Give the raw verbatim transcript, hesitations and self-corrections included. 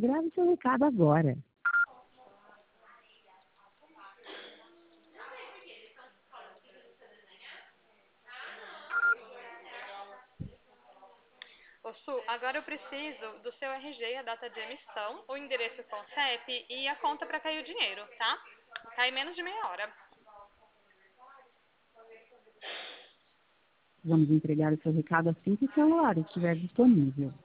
Grave seu recado agora. Ô Su, agora eu preciso do seu R G, a data de emissão, o endereço com C E P e a conta para cair o dinheiro, tá? Cai em menos de meia hora. Vamos entregar o seu recado assim que o celular estiver disponível.